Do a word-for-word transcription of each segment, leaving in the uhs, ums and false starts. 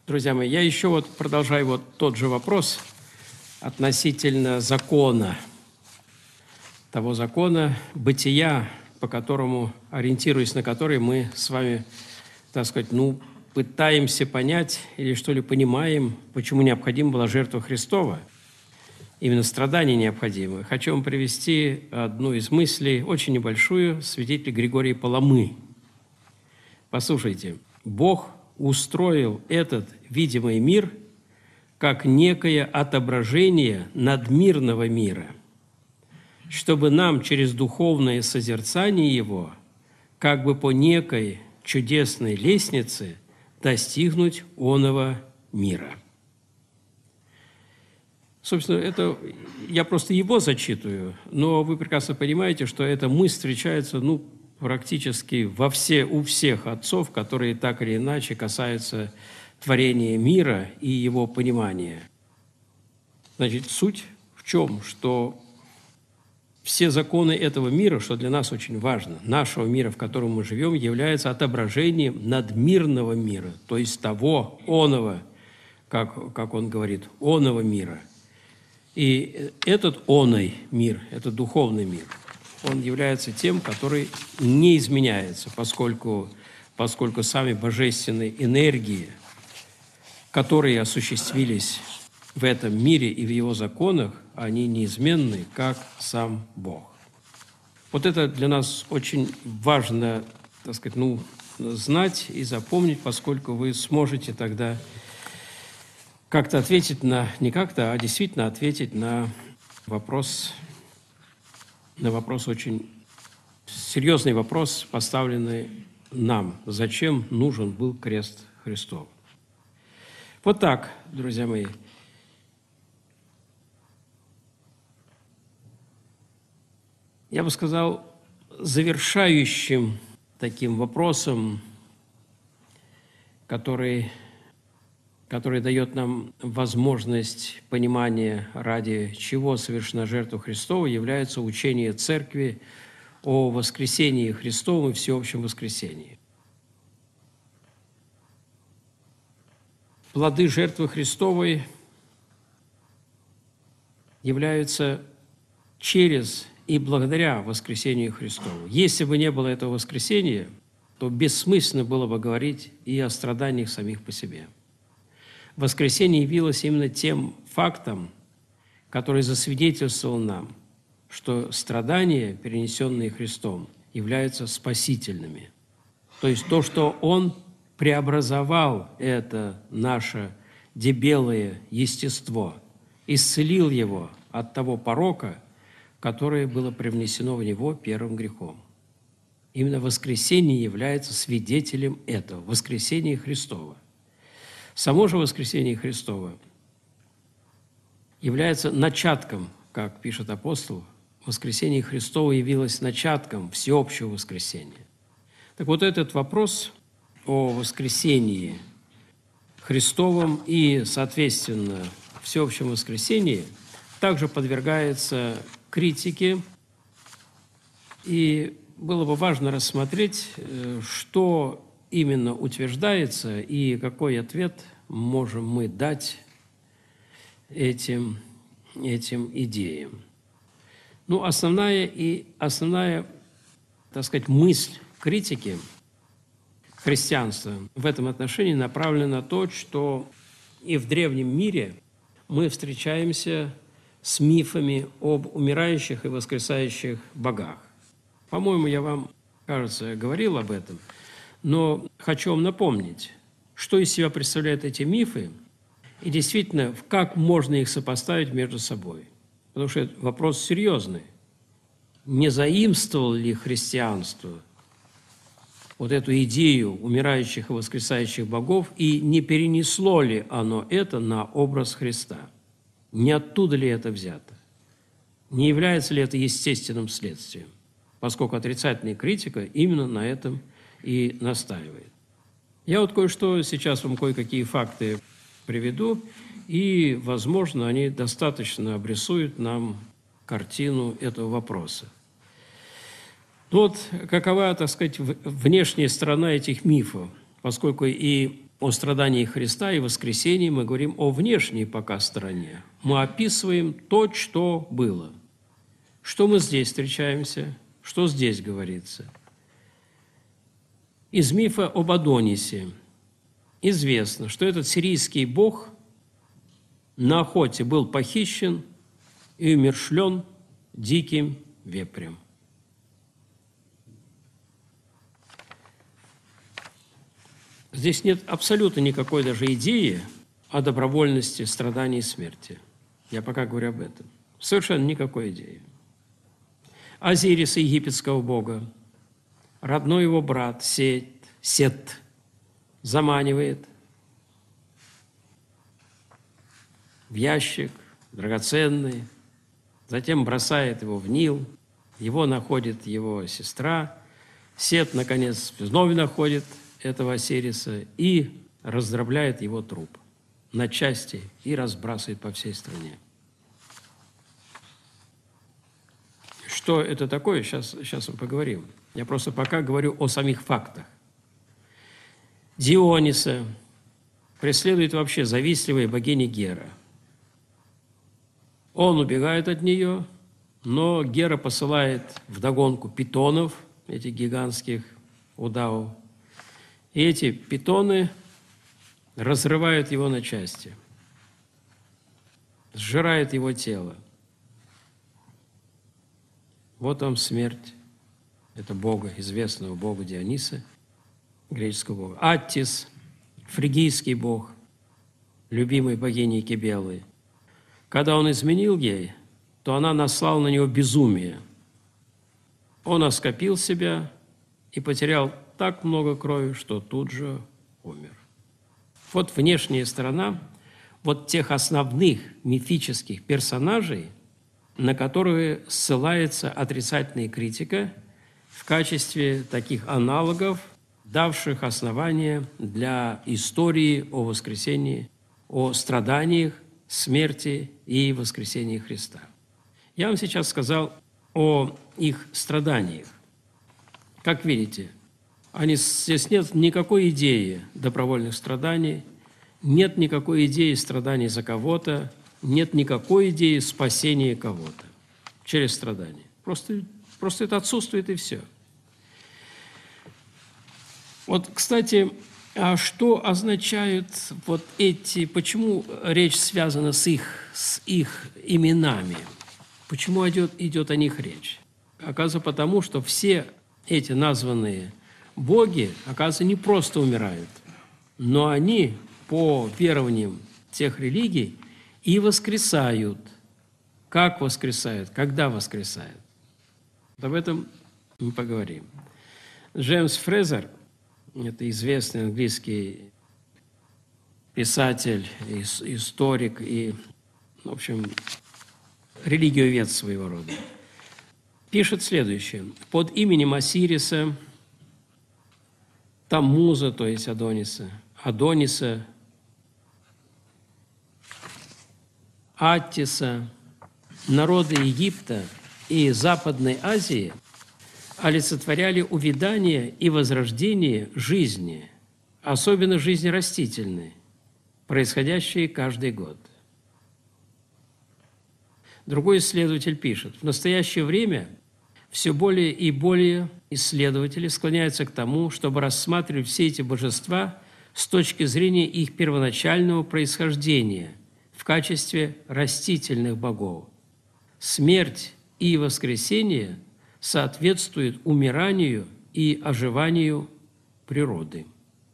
Друзья мои, я еще вот продолжаю вот тот же вопрос относительно закона, того закона бытия, по которому, ориентируясь на который, мы с вами, так сказать, ну, пытаемся понять или что ли понимаем, почему необходима была жертва Христова. Именно страдания необходимы. Хочу вам привести одну из мыслей, очень небольшую, святителя Григория Паламы. Послушайте, Бог устроил этот видимый мир как некое отображение надмирного мира, чтобы нам через духовное созерцание его, как бы по некой чудесной лестнице, достигнуть оного мира. Собственно, это я просто его зачитываю, но вы прекрасно понимаете, что эта мысль встречается, ну, практически во все, у всех отцов, которые так или иначе касаются творения мира и его понимания. Значит, суть в чем? Что все законы этого мира, что для нас очень важно, нашего мира, в котором мы живем, являются отображением надмирного мира, то есть того оного, как, как он говорит, оного мира. И этот оный мир, этот духовный мир, он является тем, который не изменяется, поскольку, поскольку сами божественные энергии, которые осуществились в этом мире и в его законах, они неизменны, как сам Бог. Вот это для нас очень важно, так сказать, ну, знать и запомнить, поскольку вы сможете тогда как-то ответить на, не как-то, а действительно ответить на вопрос, на вопрос очень серьезный вопрос, поставленный нам. Зачем нужен был крест Христов? Вот так, друзья мои. Я бы сказал, завершающим таким вопросом, который, который дает нам возможность понимания, ради чего совершена жертва Христова, является учение Церкви о воскресении Христовом и всеобщем воскресении. Плоды жертвы Христовой являются через и благодаря воскресению Христову. Если бы не было этого воскресения, то бессмысленно было бы говорить и о страданиях самих по себе. Воскресение явилось именно тем фактом, который засвидетельствовал нам, что страдания, перенесенные Христом, являются спасительными. То есть то, что Он преобразовал это наше дебелое естество, исцелил его от того порока, которое было привнесено в него первым грехом. Именно воскресение является свидетелем этого, воскресения Христова. Само же воскресение Христова является начатком, как пишет апостол, воскресение Христово явилось начатком всеобщего воскресения. Так вот этот вопрос о воскресении Христовом и, соответственно, всеобщем воскресении также подвергается критике, и было бы важно рассмотреть, что именно утверждается и какой ответ можем мы дать этим, этим идеям. Ну, основная, и, основная, так сказать, мысль критики христианства в этом отношении направлена на то, что и в древнем мире мы встречаемся с мифами об умирающих и воскресающих богах. По-моему, я вам, кажется, говорил об этом, но хочу вам напомнить, что из себя представляют эти мифы и действительно, как можно их сопоставить между собой. Потому что это вопрос серьезный. Не заимствовало ли христианство вот эту идею умирающих и воскресающих богов и не перенесло ли оно это на образ Христа? Не оттуда ли это взято? Не является ли это естественным следствием? Поскольку отрицательная критика именно на этом и настаивает. Я вот кое-что сейчас вам кое-какие факты приведу, и, возможно, они достаточно обрисуют нам картину этого вопроса. Ну вот какова, так сказать, внешняя сторона этих мифов, поскольку и о страдании Христа и воскресении мы говорим о внешней пока стороне. Мы описываем то, что было. Что мы здесь встречаемся, что здесь говорится. Из мифа об Адонисе известно, что этот сирийский бог на охоте был похищен и умерщвлен диким вепрем. Здесь нет абсолютно никакой даже идеи о добровольности страданий и смерти. Я пока говорю об этом. Совершенно никакой идеи. Азириса, египетского бога, родной его брат Сет, Сет заманивает в ящик драгоценный, затем бросает его в Нил, его находит его сестра, Сет, наконец, вновь находит этого Осириса и раздробляет его труп на части и разбрасывает по всей стране. Что это такое, сейчас, сейчас мы поговорим. Я просто пока говорю о самих фактах. Диониса преследует вообще завистливая богиня Гера. Он убегает от нее, но Гера посылает вдогонку питонов, этих гигантских удавов. И эти питоны разрывают его на части, сжирают его тело. Вот вам смерть. Это бога, известного бога Диониса, греческого бога. Аттис, фригийский бог, любимый богиней Кибелы. Когда он изменил ей, то она наслала на него безумие. Он оскопил себя и потерял так много крови, что тут же умер. Вот внешняя сторона вот тех основных мифических персонажей, на которые ссылается отрицательная критика в качестве таких аналогов, давших основания для истории о воскресении, о страданиях, смерти и воскресении Христа. Я вам сейчас сказал о их страданиях. Как видите, они, здесь нет никакой идеи добровольных страданий, нет никакой идеи страданий за кого-то, нет никакой идеи спасения кого-то через страдания. Просто, просто это отсутствует, и все. Вот, кстати, а что означают вот эти, почему речь связана с их, с их именами? Почему идет, идет о них речь? Оказывается, потому что все эти названные боги, оказывается, не просто умирают, но они, по верованиям тех религий, и воскресают. Как воскресают? Когда воскресают? Об этом мы поговорим. Джеймс Фрезер, это известный английский писатель, историк и, в общем, религиовед своего рода, пишет следующее. Под именем Осириса, Таммуза, то есть Адониса, Адониса, Аттиса, народы Египта и Западной Азии олицетворяли увядание и возрождение жизни, особенно жизни растительной, происходящей каждый год. Другой исследователь пишет, в настоящее время все более и более исследователи склоняются к тому, чтобы рассматривать все эти божества с точки зрения их первоначального происхождения в качестве растительных богов. Смерть и воскресение соответствуют умиранию и оживанию природы.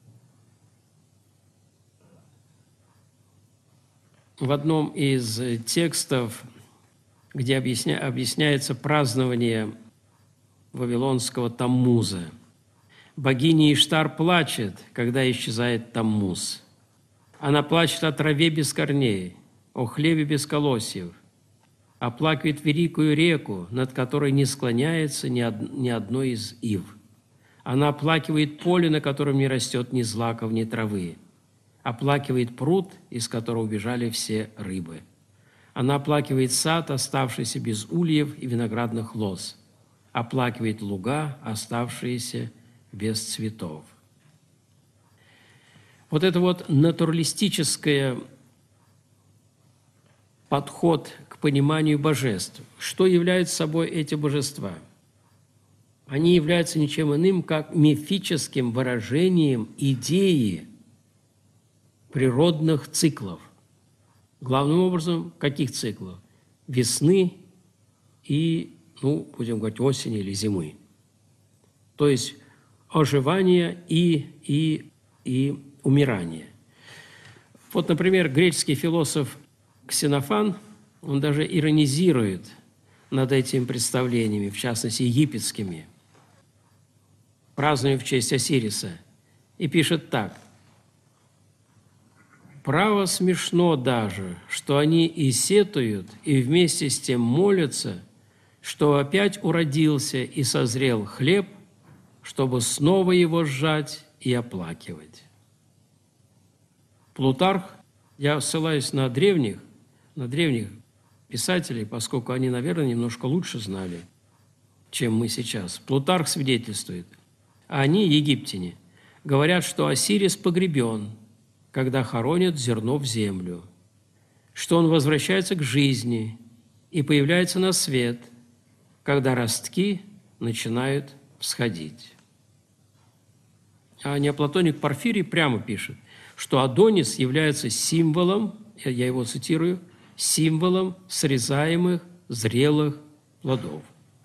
В одном из текстов, где объясня... объясняется празднование вавилонского Таммуза, богиня Иштар плачет, когда исчезает Таммуз. Она плачет о траве без корней, о хлебе без колосьев, оплакивает великую реку, над которой не склоняется ни, од... ни одной из ив. Она оплакивает поле, на котором не растет ни злаков, ни травы. Оплакивает пруд, из которого убежали все рыбы. Она оплакивает сад, оставшийся без ульев и виноградных лоз. Оплакивает луга, оставшиеся без цветов. Вот это вот натуралистическое подход к пониманию божеств. Что являются собой эти божества? Они являются ничем иным, как мифическим выражением идеи природных циклов. Главным образом, каких циклов? Весны и, ну, будем говорить, осени или зимы. То есть оживание и, и, и умирание. Вот, например, греческий философ Ксенофан, он даже иронизирует над этими представлениями, в частности, египетскими, празднуя в честь Осириса, и пишет так: «Право смешно даже, что они и сетуют, и вместе с тем молятся, что опять уродился и созрел хлеб, чтобы снова его сжать и оплакивать». Плутарх, я ссылаюсь на древних, на древних писателей, поскольку они, наверное, немножко лучше знали, чем мы сейчас. Плутарх свидетельствует: они, египтяне, говорят, что Осирис погребен, когда хоронят зерно в землю, что он возвращается к жизни и появляется на свет, когда ростки начинают всходить. А неоплатоник Порфирий прямо пишет, что Адонис является символом, я его цитирую, символом срезаемых зрелых плодов.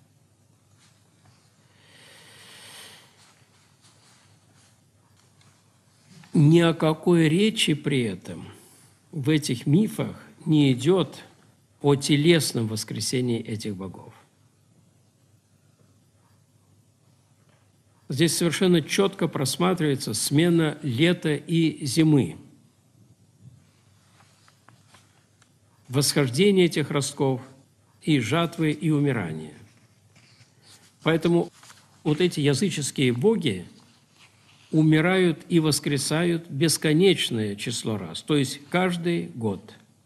Ни о какой речи при этом в этих мифах не идет о телесном воскресении этих богов. Здесь совершенно четко просматривается смена лета и зимы. Восхождение этих ростков и жатвы, и умирание. Поэтому вот эти языческие боги умирают и воскресают бесконечное число раз, то есть каждый год.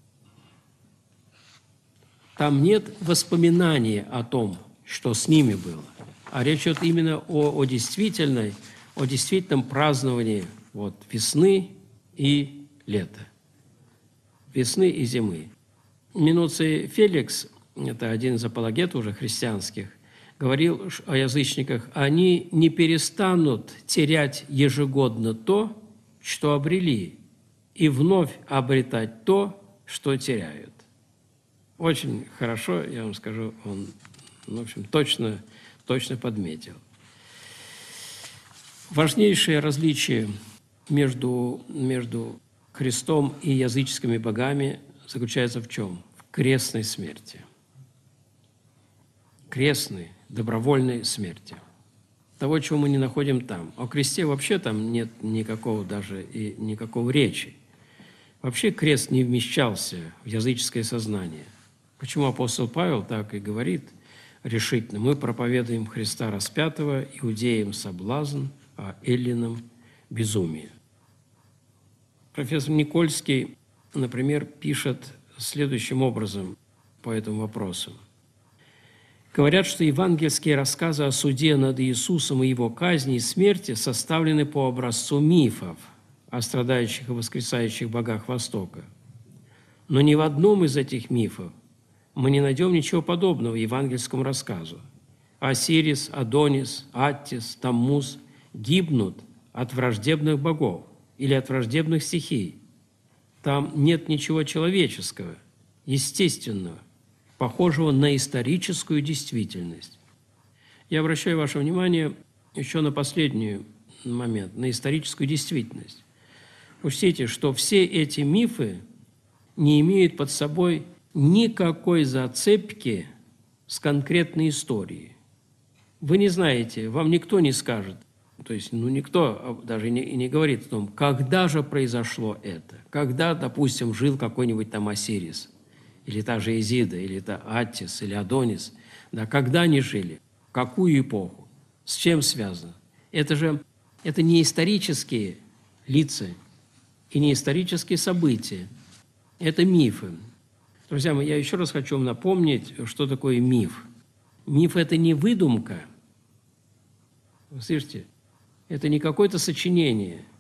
Там нет воспоминания о том, что с ними было, а речь идет именно о, о, действительной, о действительном праздновании вот, весны и лета, весны и зимы. Минуций Феликс, это один из апологетов уже христианских, говорил о язычниках: они не перестанут терять ежегодно то, что обрели, и вновь обретать то, что теряют. Очень хорошо, я вам скажу, он, в общем, точно, точно подметил. Важнейшее различие между, между Христом и языческими богами заключается в чем? В крестной смерти. Крестной, добровольной смерти. Того, чего мы не находим там. О кресте вообще там нет никакого даже и никакого речи. Вообще крест не вмещался в языческое сознание. Почему апостол Павел так и говорит решительно: мы проповедуем Христа распятого, иудеям соблазн, а эллинам безумие. Профессор Никольский, например, пишет следующим образом по этому вопросу. Говорят, что евангельские рассказы о суде над Иисусом и его казни и смерти составлены по образцу мифов о страдающих и воскресающих богах Востока. Но ни в одном из этих мифов мы не найдем ничего подобного евангельскому рассказу. Осирис, Адонис, Аттис, Таммуз гибнут от враждебных богов или от враждебных стихий. Там нет ничего человеческого, естественного, похожего на историческую действительность. Я обращаю ваше внимание еще на последний момент, на историческую действительность. Учтите, что все эти мифы не имеют под собой никакой зацепки с конкретной историей. Вы не знаете, вам никто не скажет, то есть ну, никто даже не, не говорит о том, когда же произошло это, когда, допустим, жил какой-нибудь там Осирис, или та же Изида, или та Аттис, или Адонис, да, когда они жили, в какую эпоху, с чем связано. Это же это не исторические лица и не исторические события, это мифы. Друзья мои, я еще раз хочу вам напомнить, что такое миф. Миф – это не выдумка, вы слышите, это не какое-то сочинение,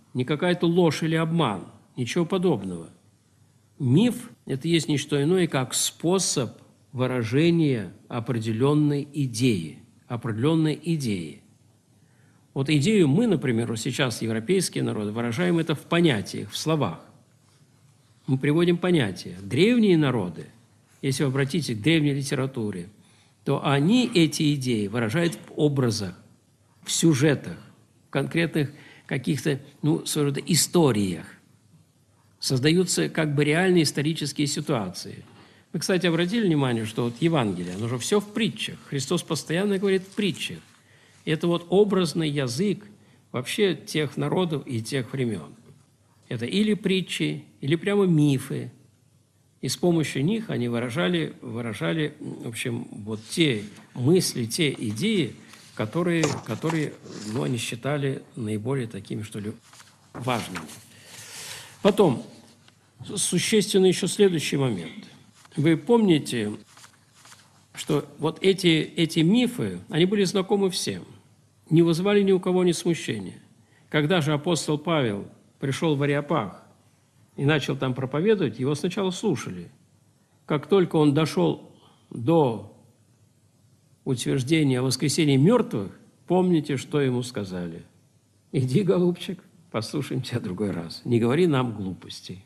не какая-то ложь или обман, ничего подобного. Миф – это есть не что иное, как способ выражения определенной идеи, определенной идеи. Вот идею мы, например, вот сейчас европейские народы выражаем это в понятиях, в словах. Мы приводим понятия. Древние народы, если вы обратитесь к древней литературе, то они эти идеи выражают в образах, в сюжетах, в конкретных каких-то, ну, своего рода историях. Создаются как бы реальные исторические ситуации. Вы, кстати, обратили внимание, что вот Евангелие, оно же все в притчах. Христос постоянно говорит в притчах. Это вот образный язык вообще тех народов и тех времен. Это или притчи, или прямо мифы. И с помощью них они выражали, выражали в общем, вот те мысли, те идеи, которые, которые ну, они считали наиболее такими, что ли, важными. Потом, существенный еще следующий момент. Вы помните, что вот эти, эти мифы, они были знакомы всем, не вызывали ни у кого ни смущения. Когда же апостол Павел пришел в Ареопаг и начал там проповедовать, его сначала слушали. Как только он дошел до утверждения о воскресении мертвых, помните, что ему сказали. «Иди, голубчик, послушаем тебя в другой раз. Не говори нам глупостей».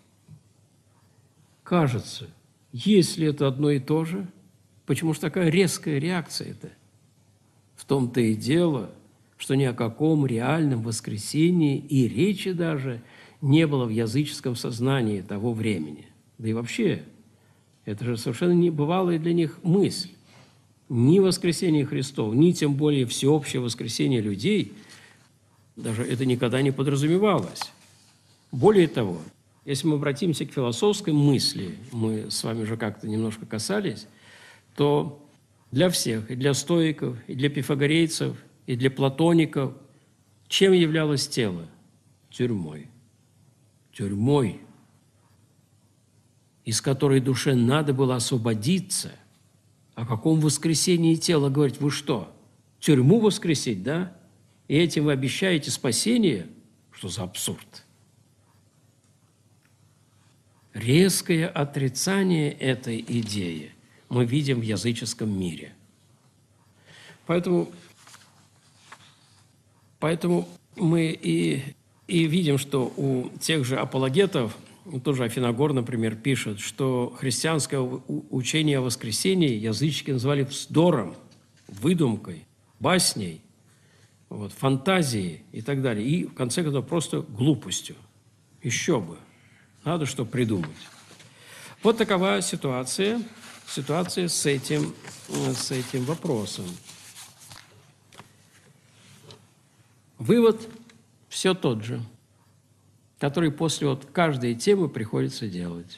Кажется, если это одно и то же, почему же такая резкая реакция-то? В том-то и дело, что ни о каком реальном воскресении и речи даже не было в языческом сознании того времени. Да и вообще, это же совершенно небывалая для них мысль. Ни воскресение Христова, ни тем более всеобщее воскресение людей, даже это никогда не подразумевалось. Более того, если мы обратимся к философской мысли, мы с вами уже как-то немножко касались, то для всех, и для стоиков, и для пифагорейцев, и для платоников, чем являлось тело? Тюрьмой. Тюрьмой, из которой душе надо было освободиться. О каком воскресении тела говорить? Вы что, тюрьму воскресить, да? И этим вы обещаете спасение? Что за абсурд? Резкое отрицание этой идеи мы видим в языческом мире. Поэтому, поэтому мы и, и видим, что у тех же апологетов, тоже Афиногор, например, пишет, что христианское учение о воскресении язычники называли вздором, выдумкой, басней, вот, фантазией и так далее. И, в конце концов, просто глупостью. Еще бы. Надо что придумать. Вот такова ситуация, ситуация с этим, с этим вопросом. Вывод все тот же, который после вот каждой темы приходится делать.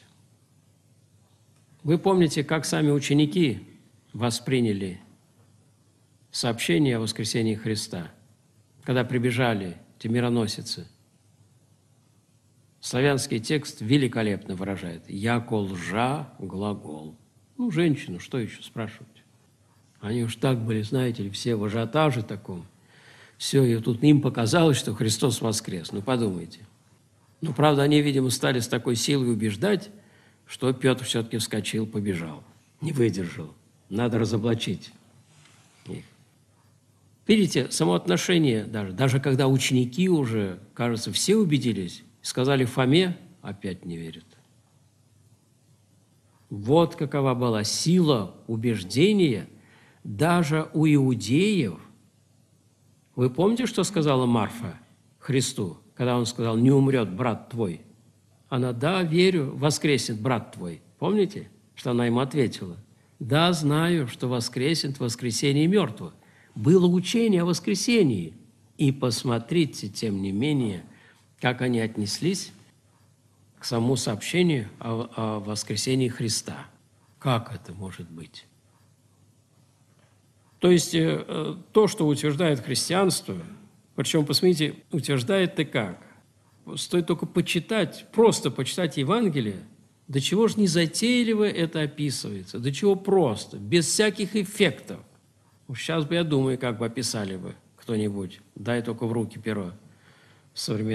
Вы помните, как сами ученики восприняли сообщение о воскресении Христа, когда прибежали те мироносицы. Славянский текст великолепно выражает «яко лжа глагол». Ну, женщину, что еще спрашивать? Они уж так были, знаете ли, все в ажиотаже таком. Все, и тут им показалось, что Христос воскрес. Ну, подумайте. Ну, правда, они, видимо, стали с такой силой убеждать, что Петр все-таки вскочил, побежал. Не выдержал. Надо разоблачить их. Видите, само отношение даже, даже когда ученики уже, кажется, все убедились, сказали Фоме, опять не верят. Вот какова была сила убеждения даже у иудеев. Вы помните, что сказала Марфа Христу, когда он сказал, не умрет брат твой? Она, да, верю, воскреснет брат твой. Помните, что она ему ответила? Да, знаю, что воскреснет в воскресении мертвых. Было учение о воскресении. И посмотрите, тем не менее, как они отнеслись к самому сообщению о, о воскресении Христа. Как это может быть? То есть э, то, что утверждает христианство, причем, посмотрите, утверждает-то как? Стоит только почитать, просто почитать Евангелие, до чего же незатейливо это описывается, до чего просто, без всяких эффектов. Сейчас бы, я думаю, как бы описали бы кто-нибудь, дай только в руки перо в современном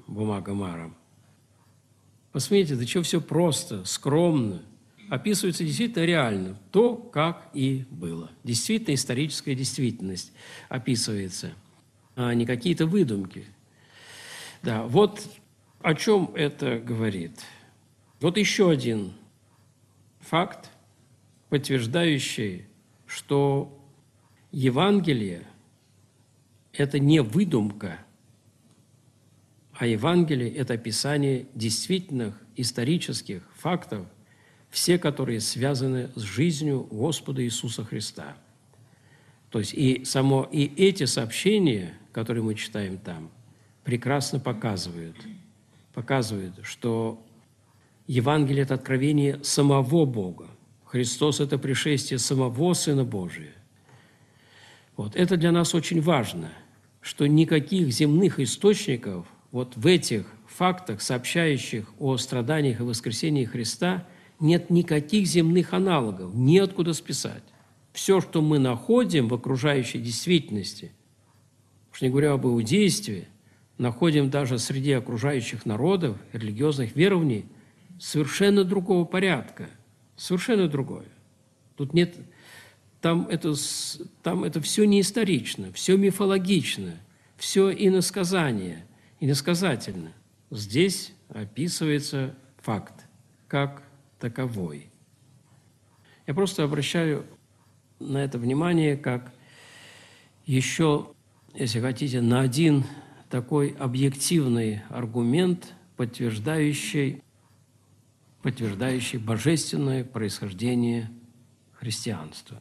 бумага маром. Посмотрите, до чего все просто, скромно. Описывается действительно реально то, как и было. Действительно историческая действительность описывается, а не какие-то выдумки. Да, вот о чем это говорит. Вот еще один факт, подтверждающий, что Евангелие – это не выдумка, а Евангелие – это описание действительных исторических фактов, все которые связаны с жизнью Господа Иисуса Христа. То есть и, само, и эти сообщения, которые мы читаем там, прекрасно показывают, показывают, что Евангелие – это откровение самого Бога. Христос – это пришествие самого Сына Божия. Вот. Это для нас очень важно, что никаких земных источников вот в этих фактах, сообщающих о страданиях и воскресении Христа, нет никаких земных аналогов, неоткуда списать. Все, что мы находим в окружающей действительности, уж не говоря об иудействе, находим даже среди окружающих народов, религиозных верований, совершенно другого порядка, совершенно другое. Тут нет, там это, там это все не исторично, все мифологично, все иносказание, иносказательно. Здесь описывается факт как таковой. Я просто обращаю на это внимание как еще, если хотите, на один такой объективный аргумент, подтверждающий, подтверждающий божественное происхождение христианства.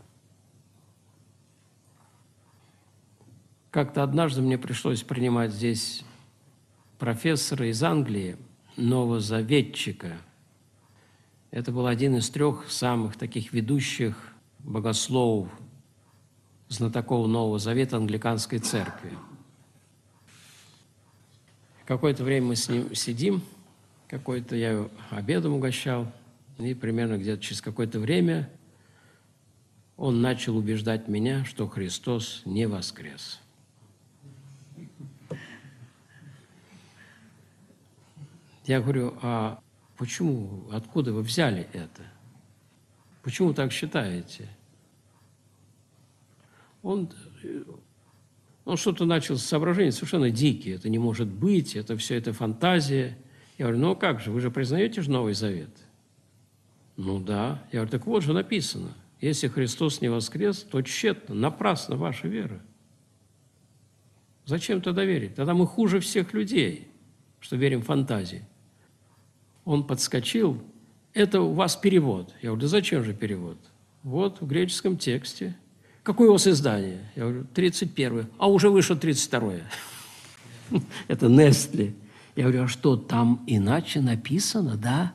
Как-то однажды мне пришлось принимать здесь профессора из Англии, новозаветчика. Это был один из трех самых таких ведущих богословов, знатоков Нового Завета англиканской церкви. Какое-то время мы с ним сидим, какой-то я его обедом угощал, и примерно где-то через какое-то время он начал убеждать меня, что Христос не воскрес. Я говорю, а почему, откуда вы взяли это? Почему так считаете? Он, он что-то начал с соображений совершенно дикие. Это не может быть, это все это фантазия. Я говорю, ну как же, вы же признаете же Новый Завет? Ну да. Я говорю, так вот же написано. Если Христос не воскрес, то тщетно, напрасно ваша вера. Зачем тогда верить? Тогда мы хуже всех людей, что верим в фантазии. Он подскочил. Это у вас перевод. Я говорю, да зачем же перевод? Вот в греческом тексте. Какое у вас издание? Я говорю, тридцать первое. А уже вышло тридцать второе. Это Нестли. Я говорю, а что, там иначе написано, да?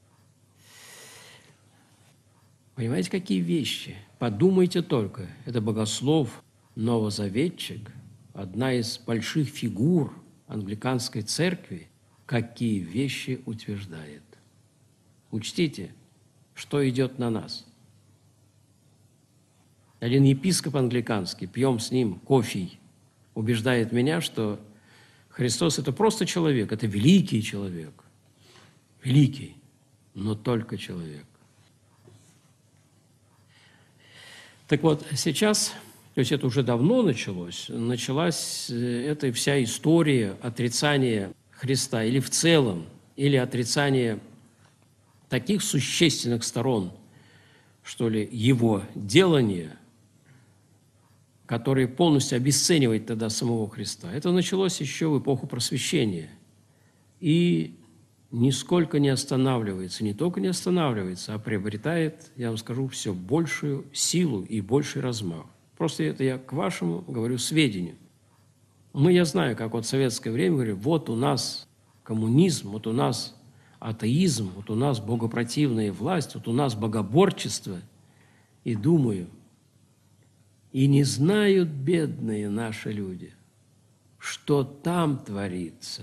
Понимаете, какие вещи? Подумайте только. Это богослов, новозаветчик, одна из больших фигур англиканской церкви, какие вещи утверждает. Учтите, что идет на нас. Один епископ англиканский, пьем с ним кофе, убеждает меня, что Христос – это просто человек, это великий человек. Великий, но только человек. Так вот, сейчас, то есть это уже давно началось, началась эта вся история отрицания Христа или в целом, или отрицания таких существенных сторон, что ли, его делания, которые полностью обесценивают тогда самого Христа. Это началось еще в эпоху Просвещения. И нисколько не останавливается, не только не останавливается, а приобретает, я вам скажу, все большую силу и больший размах. Просто это я к вашему говорю сведению. Мы, я знаю, как вот в советское время говорили, вот у нас коммунизм, вот у нас атеизм, вот у нас богопротивная власть, вот у нас богоборчество. И думаю, и не знают бедные наши люди, что там творится.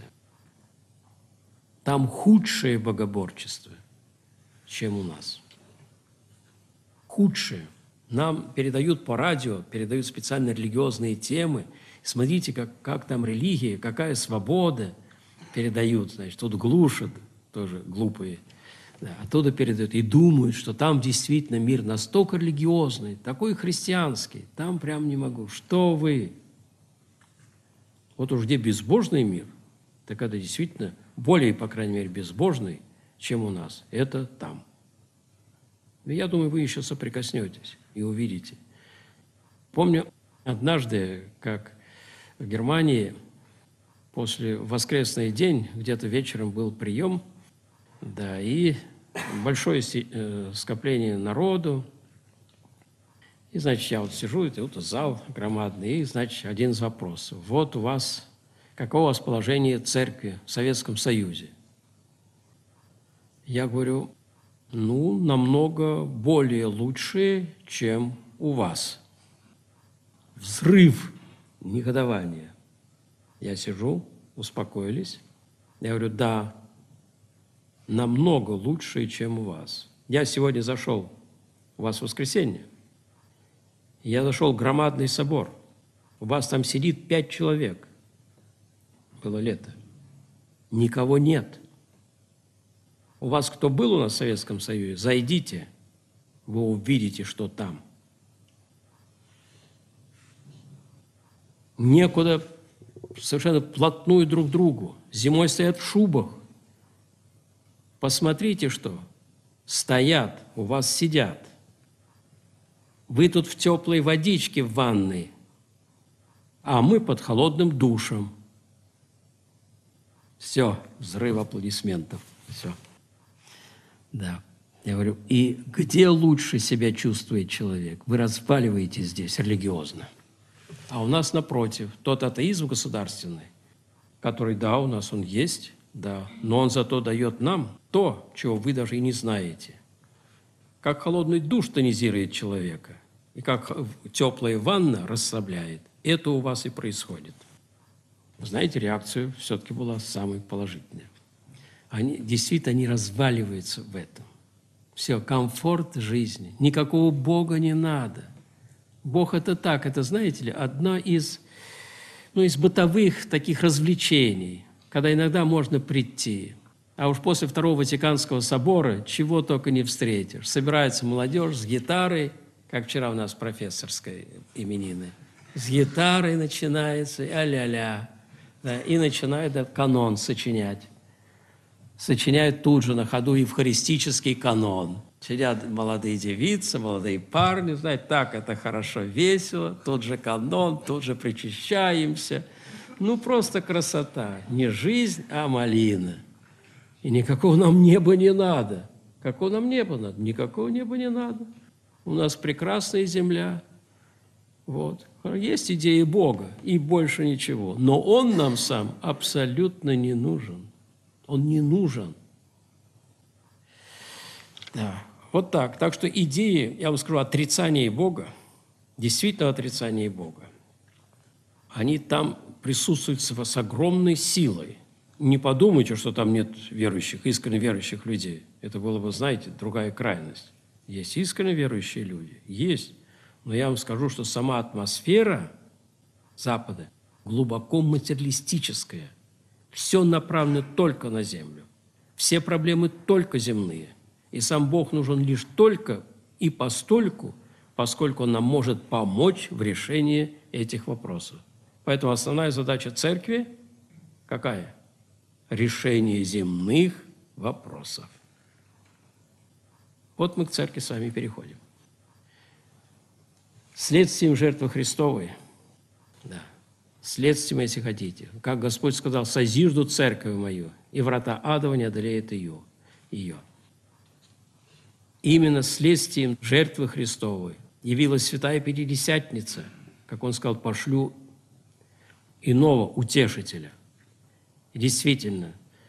Там худшее богоборчество, чем у нас. Худшее. Нам передают по радио, передают специально религиозные темы. Смотрите, как, как там религия, какая свобода. передают, значит, тут глушат, тоже глупые, да, оттуда передают, и думают, что там действительно мир настолько религиозный, такой христианский, там прям не могу. Что вы? Вот уж где безбожный мир, так это действительно более, по крайней мере, безбожный, чем у нас. Это там. И я думаю, вы еще соприкоснетесь и увидите. Помню однажды, как в Германии после воскресный день, где-то вечером был прием, да, и большое скопление народу. И, значит, я вот сижу, это вот зал громадный, и, значит, один из вопросов. Вот у вас, каково у вас положение церкви в Советском Союзе? Я говорю, ну, намного более лучшее, чем у вас. Взрыв негодования. Я сижу, успокоились. Я говорю, да, намного лучше, чем у вас. Я сегодня зашел, у вас воскресенье, я зашел в громадный собор. У вас там сидит пять человек. Было лето. Никого нет. У вас кто был у нас в Советском Союзе, зайдите, вы увидите, что там. Некуда совершенно вплотную друг к другу. Зимой стоят в шубах. Посмотрите, что стоят, у вас сидят. Вы тут в теплой водичке в ванной, а мы под холодным душем. Все, взрыв аплодисментов. Все. Да. Я говорю, и где лучше себя чувствует человек? Вы распаливаете здесь религиозно. А у нас, напротив, тот атеизм государственный, который, да, у нас он есть, да, но он зато дает нам то, чего вы даже и не знаете. Как холодный душ тонизирует человека, и как теплая ванна расслабляет, это у вас и происходит. Знаете, реакция все-таки была самой положительной. Они, действительно, они разваливаются в этом. Все, комфорт жизни, никакого Бога не надо. Бог – это так, это, знаете ли, одна из, ну, из бытовых таких развлечений, когда иногда можно прийти. А уж после Второго Ватиканского собора чего только не встретишь. Собирается молодежь с гитарой, как вчера у нас профессорской именины. С гитарой начинается, а-ля-ля, да, и начинает этот канон сочинять. Сочиняют тут же на ходу евхаристический канон. Сидят молодые девицы, молодые парни, знаете, так это хорошо, весело, тут же канон, тут же причащаемся. Ну, просто красота. Не жизнь, а малина. И никакого нам неба не надо. Какого нам неба надо? Никакого неба не надо. У нас прекрасная земля. Вот. Есть идея Бога, и больше ничего. Но Он нам сам абсолютно не нужен. Он не нужен. Да. Вот так. Так что идеи, я вам скажу, отрицания Бога, действительно отрицания Бога, они там присутствуют с огромной силой. Не подумайте, что там нет верующих, искренне верующих людей. Это было бы, знаете, другая крайность. Есть искренне верующие люди, есть. Но я вам скажу, что сама атмосфера Запада глубоко материалистическая. Все направлено только на землю. Все проблемы только земные. И сам Бог нужен лишь только и постольку, поскольку Он нам может помочь в решении этих вопросов. Поэтому основная задача церкви какая? Решение земных вопросов. Вот мы к церкви с вами переходим. Следствием жертвы Христовой, да, следствием, если хотите, как Господь сказал, созижду церковь мою, и врата адова не одолеют ее. ее. Именно следствием жертвы Христовой явилась Святая Пятидесятница, как Он сказал, пошлю иного утешителя. И действительно,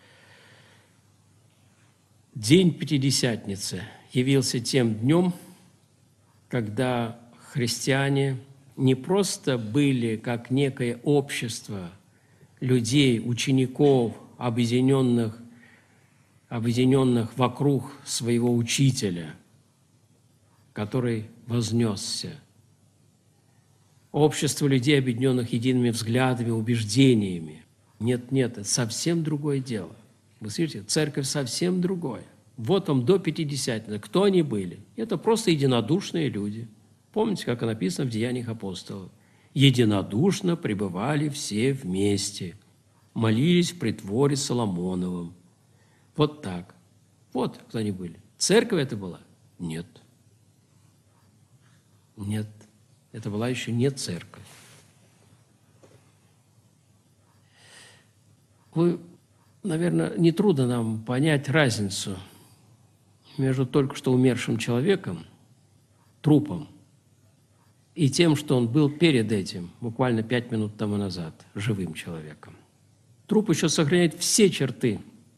день Пятидесятницы явился тем днем, когда христиане не просто были как некое общество людей, учеников, объединенных, объединенных вокруг своего учителя, который вознесся. Общество людей, объединенных едиными взглядами, убеждениями. Нет, нет, это совсем другое дело. Вы слышите, церковь совсем другое. Вот там до Пятидесятницы. Кто они были? Это просто единодушные люди. Помните, как написано в Деяниях апостолов? Единодушно пребывали все вместе, молились в притворе Соломоновом. Вот так. Вот кто они были. Церковь это была? Нет. Нет. Это была еще не церковь. Вы, наверное, нетрудно нам понять разницу между только что умершим человеком, трупом, и тем, что он был перед этим, буквально пять минут тому назад, живым человеком. Труп еще сохраняет все черты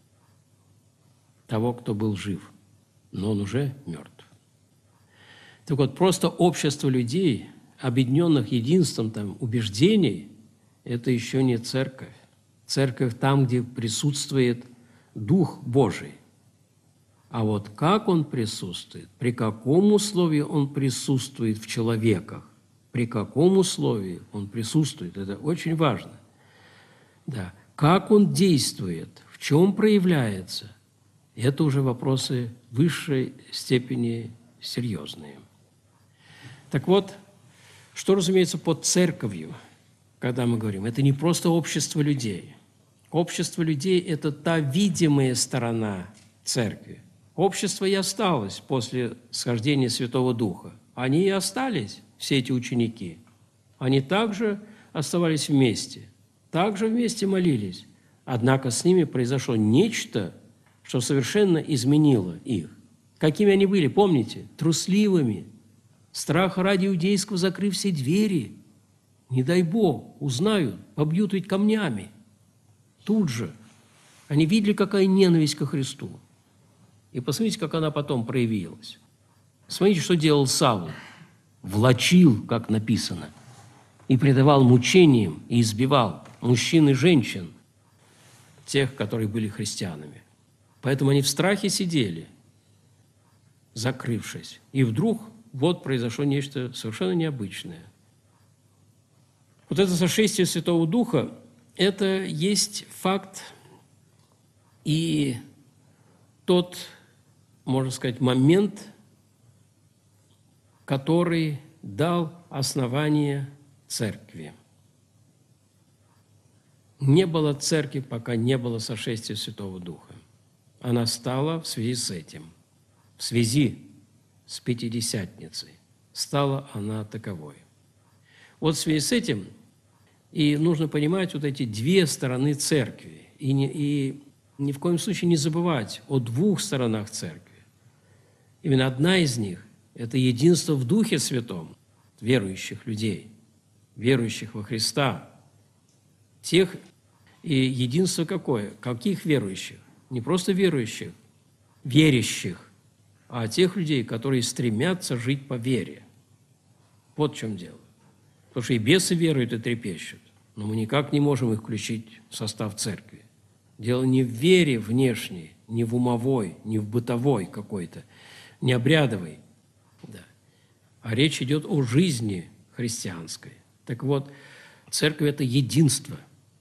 того, кто был жив, но он уже мертв. Так вот, просто общество людей, объединенных единством там, убеждений, это еще не церковь. Церковь там, где присутствует Дух Божий. А вот как Он присутствует, при каком условии Он присутствует в человеках, при каком условии Он присутствует, это очень важно. Да. Как Он действует, в чем проявляется, это уже вопросы высшей степени серьезные. Так вот, что разумеется под церковью, когда мы говорим, это не просто общество людей. Общество людей – это та видимая сторона церкви. Общество и осталось после схождения Святого Духа. Они и остались, все эти ученики. Они также оставались вместе, также вместе молились. Однако с ними произошло нечто, что совершенно изменило их. Какими они были, помните? Трусливыми. Страха ради иудейского закрыв все двери. Не дай Бог, узнают, побьют ведь камнями. Тут же. Они видели, какая ненависть ко Христу. И посмотрите, как она потом проявилась. Смотрите, что делал Савл. Влачил, как написано, и предавал мучениям, и избивал мужчин и женщин, тех, которые были христианами. Поэтому они в страхе сидели, закрывшись. И вдруг вот произошло нечто совершенно необычное. Вот это сошествие Святого Духа – это есть факт и тот, можно сказать, момент, который дал основание церкви. Не было церкви, пока не было сошествия Святого Духа. Она стала в связи с этим, в связи с Пятидесятницей. Стала она таковой. Вот в связи с этим и нужно понимать вот эти две стороны церкви. И, не, и ни в коем случае не забывать о двух сторонах церкви. Именно одна из них – это единство в Духе Святом верующих людей, верующих во Христа. Тех, и единство какое? Каких верующих? Не просто верующих, верящих, а тех людей, которые стремятся жить по вере. Вот в чем дело. Потому что и бесы веруют и трепещут, но мы никак не можем их включить в состав церкви. Дело не в вере внешней, не в умовой, не в бытовой какой-то, не обрядовой, да. А речь идет о жизни христианской. Так вот, церковь – это единство.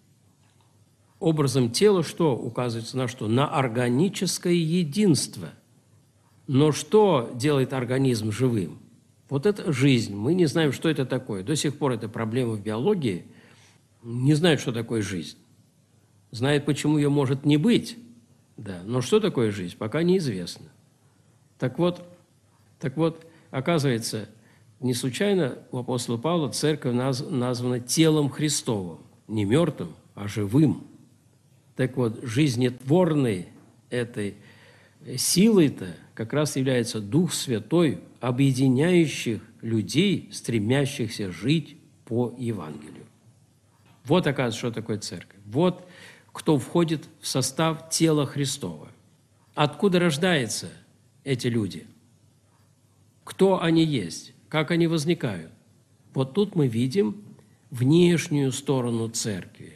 Образом тела что указывается на что? На органическое единство. Но что делает организм живым? Вот это жизнь. Мы не знаем, что это такое. До сих пор это проблема в биологии. Не знают, что такое жизнь. Знают, почему ее может не быть. Да. Но что такое жизнь, пока неизвестно. Так вот, так вот, оказывается, не случайно у апостола Павла церковь наз, названа телом Христовым. Не мертвым, а живым. Так вот, жизнетворной этой силой-то как раз является Дух Святой, объединяющих людей, стремящихся жить по Евангелию. Вот, оказывается, что такое церковь. Вот кто входит в состав тела Христова. Откуда рождаются эти люди? Кто они есть? Как они возникают? Вот тут мы видим внешнюю сторону церкви.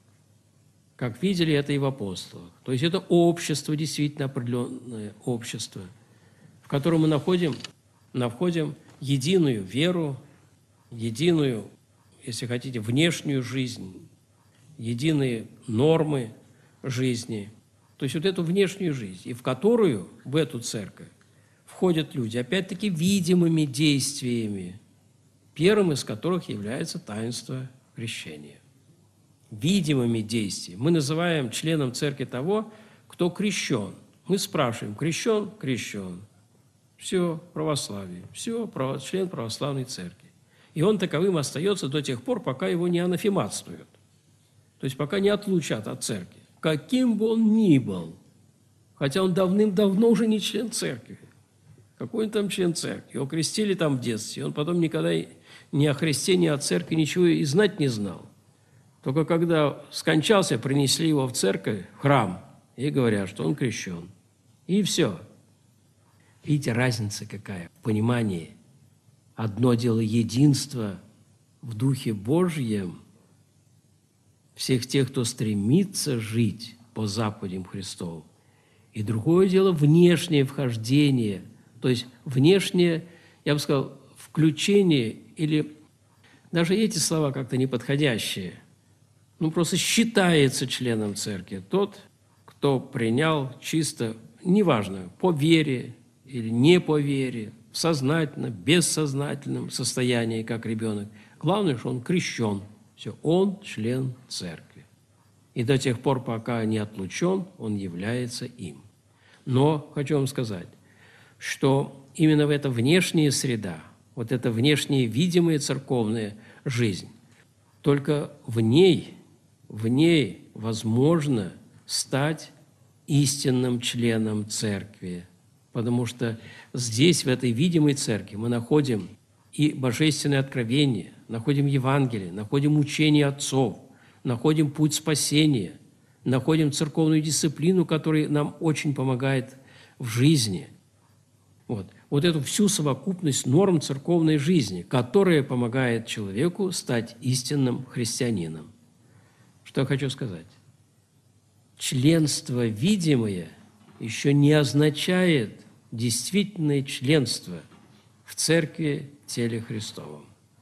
Как видели это и в апостолах. То есть это общество, действительно определенное общество, в котором мы находим, находим единую веру, единую, если хотите, внешнюю жизнь, единые нормы жизни, то есть вот эту внешнюю жизнь, и в которую, в эту церковь, входят люди, опять-таки, видимыми действиями, первым из которых является таинство крещения. Видимыми действиями. Мы называем членом церкви того, кто крещен. Мы спрашиваем, крещен? Крещен. Все, православие. Все, право, член православной церкви. И он таковым остается до тех пор, пока его не анафематствуют. То есть пока не отлучат от церкви. Каким бы он ни был, хотя он давным-давно уже не член церкви. Какой он там член церкви? Его крестили там в детстве, он потом никогда ни о Христе, ни о церкви ничего и знать не знал. Только когда скончался, принесли его в церковь, в храм, и говорят, что он крещен. И все. Видите, разница какая в понимании. Одно дело единство в Духе Божьем всех тех, кто стремится жить по заповедям Христовым. И другое дело внешнее вхождение, то есть внешнее, я бы сказал, включение, или даже эти слова как-то неподходящие. Ну, просто считается членом церкви тот, кто принял чисто, неважно, по вере или не по вере, в сознательном, бессознательном состоянии, как ребенок. Главное, что он крещен. Все, он член церкви. И до тех пор, пока не отлучен, он является им. Но хочу вам сказать, что именно в эта внешняя среда, вот эта внешняя видимая церковная жизнь, только в ней, в ней возможно стать истинным членом церкви. Потому что здесь, в этой видимой церкви, мы находим и божественное откровение, находим Евангелие, находим учение отцов, находим путь спасения, находим церковную дисциплину, которая нам очень помогает в жизни. Вот. Вот эту всю совокупность норм церковной жизни, которая помогает человеку стать истинным христианином. Что я хочу сказать? Членство видимое еще не означает действительное членство в церкви, теле Христовом.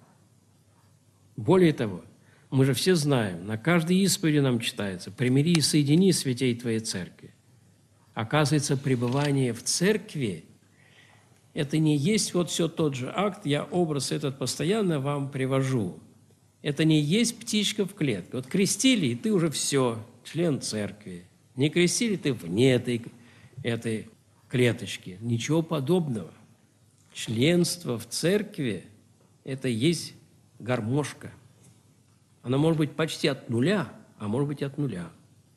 Более того, мы же все знаем, на каждой исповеди нам читается «Примири и соедини святей Твоей церкви». Оказывается, пребывание в церкви – это не есть вот все тот же акт, я образ этот постоянно вам привожу. Это не есть птичка в клетке. Вот крестили, и ты уже все, член церкви. Не крестили, ты вне этой, этой клеточки. Ничего подобного. Членство в церкви – это есть гармошка. Она может быть почти от нуля, а может быть от нуля.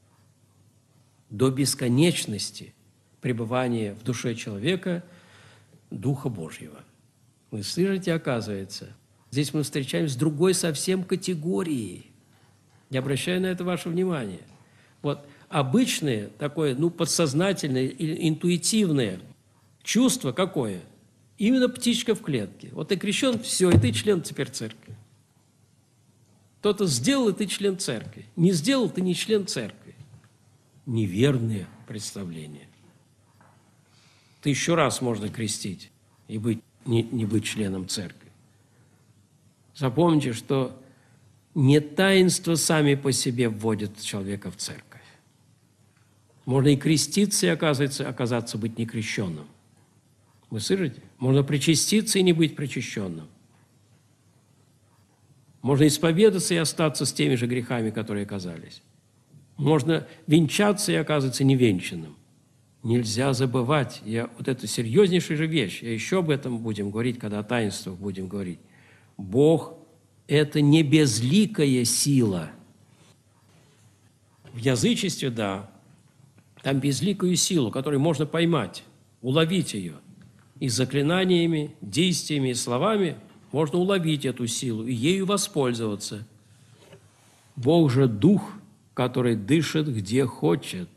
До бесконечности пребывания в душе человека Духа Божьего. Вы слышите, оказывается, здесь мы встречаемся с другой совсем категорией. Я обращаю на это ваше внимание. Вот обычное такое, ну, подсознательное или интуитивное чувство какое? Именно птичка в клетке. Вот ты крещен, все, и ты член теперь церкви. Кто-то сделал, и ты член церкви. Не сделал, ты не член церкви. Неверное представление. Тысячу раз можно крестить и быть, не, не быть членом церкви. Запомните, что не таинства сами по себе вводят человека в церковь. Можно и креститься, и оказывается, оказаться быть некрещенным. Вы слышите? Можно причаститься и не быть причащенным. Можно исповедаться и остаться с теми же грехами, которые оказались. Можно венчаться и оказываться невенчанным. Нельзя забывать, я, вот это серьезнейшая же вещь, я еще об этом будем говорить, когда о таинствах будем говорить. Бог – это не безликая сила. В язычестве, да, там безликую силу, которую можно поймать, уловить ее. И заклинаниями, действиями и словами можно уловить эту силу и ею воспользоваться. Бог же – дух, который дышит где хочет.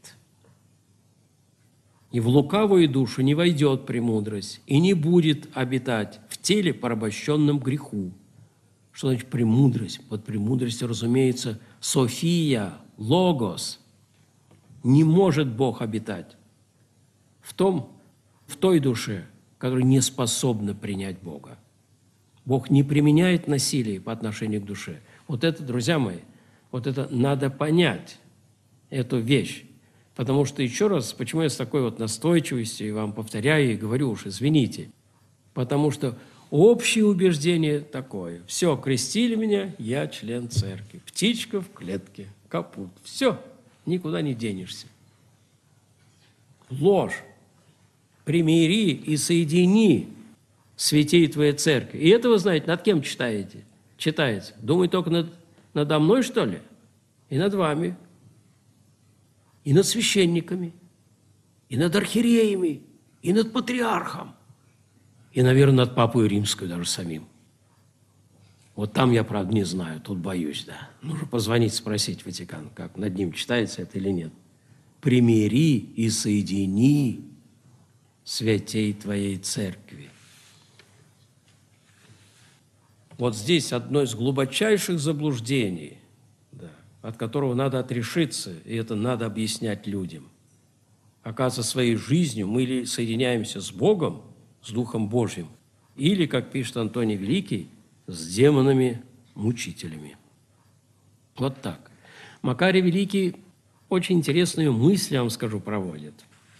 И в лукавую душу не войдет премудрость и не будет обитать в теле, порабощенном греху. Что значит премудрость? Под премудростью, разумеется, София, Логос. Не может Бог обитать в том, в той душе, которая не способна принять Бога. Бог не применяет насилие по отношению к душе. Вот это, друзья мои, Вот это надо понять, эту вещь. Потому что, еще раз, почему я с такой вот настойчивостью вам повторяю и говорю уж, извините, потому что общее убеждение такое. Все, крестили меня, я член церкви. Птичка в клетке, капут. Все, никуда не денешься. Ложь. Примири и соедини святей твоей церкви. И это, вы знаете, над кем читаете? Читаете. Думаете только над, надо мной, что ли? И над вами. И над священниками. И над архиереями. И над патриархом. И, наверное, над Папой Римской даже самим. Вот там я, правда, не знаю, тут боюсь, да. Нужно позвонить, спросить Ватикан, как над ним читается это или нет. Примири и соедини святей твоей церкви. Вот здесь одно из глубочайших заблуждений, да, от которого надо отрешиться, и это надо объяснять людям. Оказывается, своей жизнью мы или соединяемся с Богом, с Духом Божьим, или, как пишет Антоний Великий, с демонами-мучителями. Вот так. Макарий Великий очень интересную мысль, я вам скажу, проводит.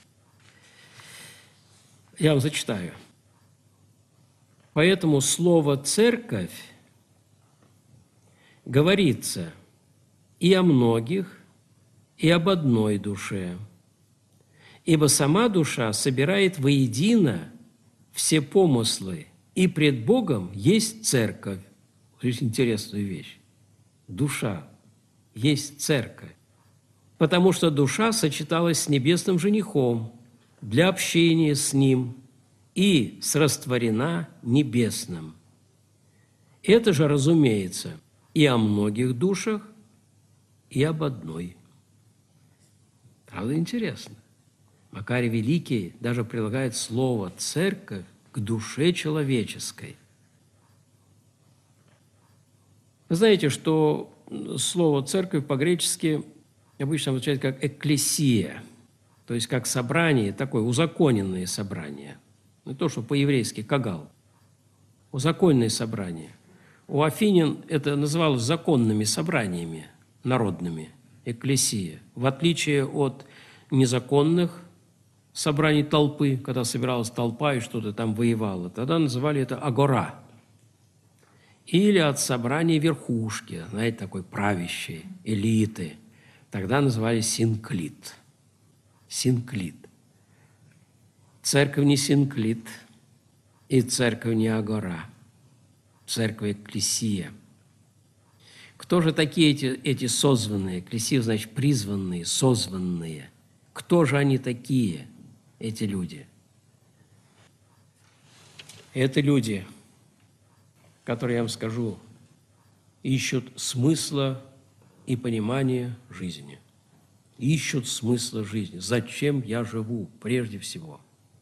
Я вам зачитаю. Поэтому слово «церковь» говорится и о многих, и об одной душе. Ибо сама душа собирает воедино все помыслы, и пред Богом есть церковь. Очень интересная вещь. Душа есть церковь. Потому что душа сочеталась с небесным женихом для общения с ним и срастворена небесным. Это же, разумеется, и о многих душах, и об одной. Правда, интересно. Макарий Великий даже прилагает слово «церковь» к душе человеческой. Вы знаете, что слово «церковь» по-гречески обычно означает как «экклесия», то есть как собрание, такое узаконенное собрание. Не то, что по-еврейски «кагал». Узаконенное собрание. У афинян это называлось законными собраниями народными, экклесия, в отличие от незаконных собраний толпы, когда собиралась толпа и что-то там воевала. Тогда называли это агора. Или от собрания верхушки, знаете, такой правящей, элиты. Тогда называли синклит. Синклит. Церковь не синклит, и церковь не агора. Церковь экклесия. Кто же такие эти, эти созванные? Экклесия, значит, призванные, созванные. Кто же они такие, эти люди? Это люди, которые, я вам скажу, ищут смысла и понимания жизни. Ищут смысла жизни. Зачем я живу, прежде всего?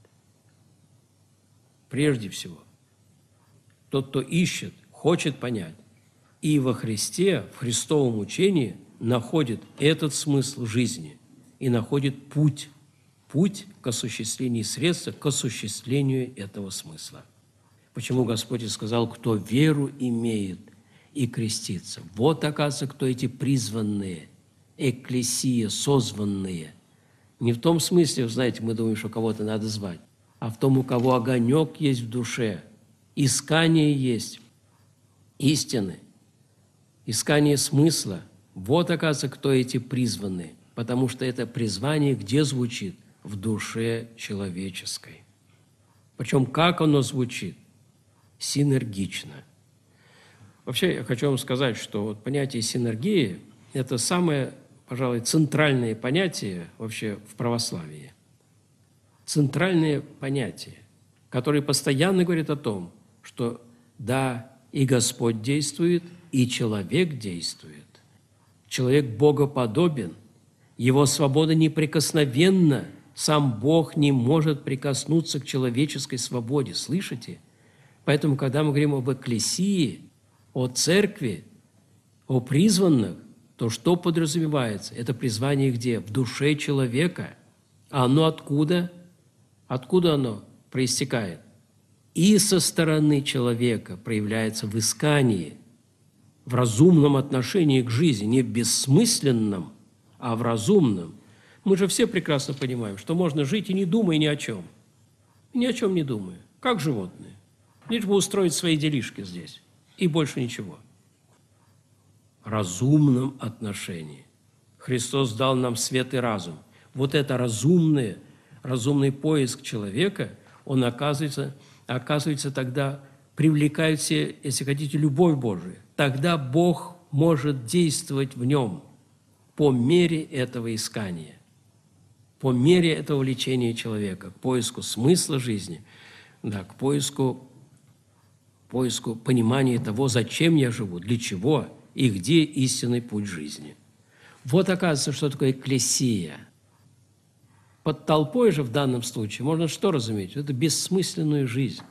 Прежде всего. Тот, кто ищет, хочет понять. И во Христе, в Христовом учении находит этот смысл жизни и находит путь, путь к осуществлению средства, к осуществлению этого смысла. Почему Господь и сказал, кто веру имеет и крестится. Вот, оказывается, кто эти призванные, экклесия, созванные. Не в том смысле, знаете, мы думаем, что кого-то надо звать, а в том, у кого огонек есть в душе, искание есть истины, искание смысла. Вот, оказывается, кто эти призванные, потому что это призвание где звучит? В душе человеческой. Причем как оно звучит? Синергично. Вообще, я хочу вам сказать, что вот понятие синергии – это самое, пожалуй, центральное понятие вообще в православии. Центральное понятие, которое постоянно говорит о том, что да, и Господь действует, и человек действует. Человек богоподобен, его свобода неприкосновенна, сам Бог не может прикоснуться к человеческой свободе. Слышите? Поэтому, когда мы говорим об экклесии, о церкви, о призванных, то что подразумевается? Это призвание где? В душе человека. А оно откуда? Откуда оно проистекает? И со стороны человека проявляется в искании, в разумном отношении к жизни, не в бессмысленном, а в разумном. Мы же все прекрасно понимаем, что можно жить и не думая ни о чем. Ни о чем не думая, как животные. Лишь бы устроить свои делишки здесь, и больше ничего. В разумном отношении. Христос дал нам свет и разум. Вот это разумное, разумный поиск человека, он оказывается, оказывается тогда, привлекает все, если хотите, любовь Божию. Тогда Бог может действовать в нем по мере этого искания, по мере этого влечения человека, к поиску смысла жизни, да, к поиску, поиску понимания того, зачем я живу, для чего и где истинный путь жизни. Вот оказывается, что такое экклесия. Под толпой же в данном случае можно что разуметь? Это бессмысленную жизнь.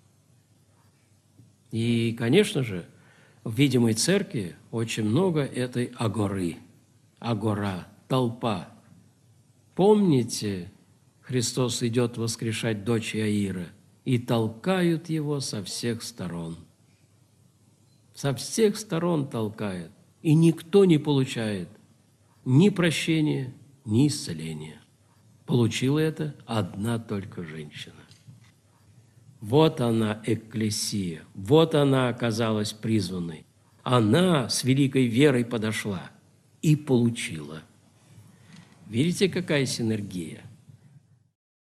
И, конечно же, в видимой церкви очень много этой агоры. Агора, толпа. Помните, Христос идет воскрешать дочь Иаира, и толкают его со всех сторон. Со всех сторон толкают, и никто не получает ни прощения, ни исцеления. Получила это одна только женщина. Вот она, экклесия, вот она оказалась призванной. Она с великой верой подошла и получила. Видите, какая синергия?